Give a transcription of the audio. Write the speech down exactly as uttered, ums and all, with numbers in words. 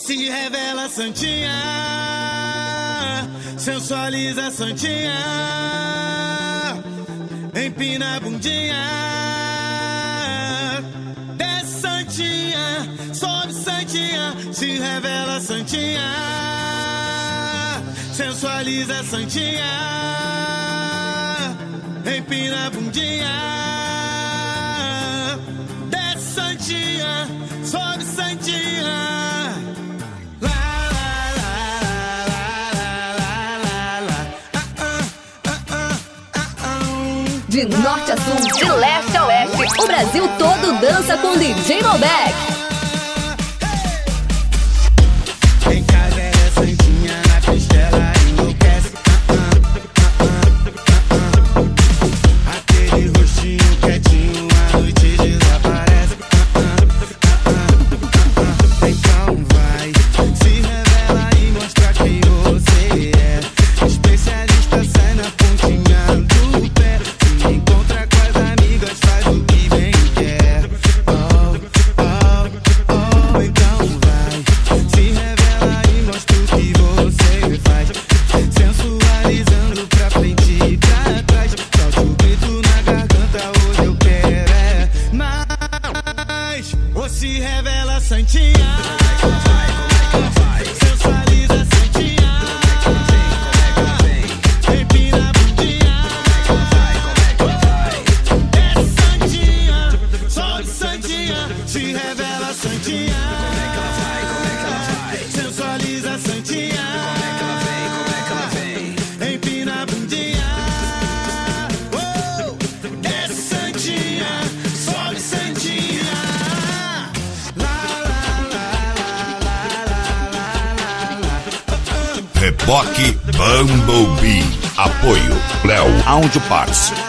Se revela santinha, sensualiza santinha, empina a bundinha, desce santinha, sobe santinha. Se revela santinha, sensualiza santinha, empina a bundinha, desce santinha, sobe santinha. De norte a sul, de leste a oeste, o Brasil todo dança com D J Malbec. Em casa é santinha, na pista ela enlouquece. Aquele rostinho quietinho, a noite desaparece. Então vai, se revela e mostra quem você é. Especialista sai na pontinha do pé. Se encontra com as amigas, faz o que bem quer. Oh, oh, oh, então vai, se revela e mostra o que você faz. Sensualizando pra frente e pra trás. Solta o grito na garganta, hoje eu quero é mais. Ou se revela santinha, sensualiza santinha, empina a bundinha, desce santinha, sobe santinha. Se revela santinha, sensualiza santinha, empina a bundinha, oh, desce santinha, sobe santinha. Reboque Bumblebee. Apoio Léo Audio Parts.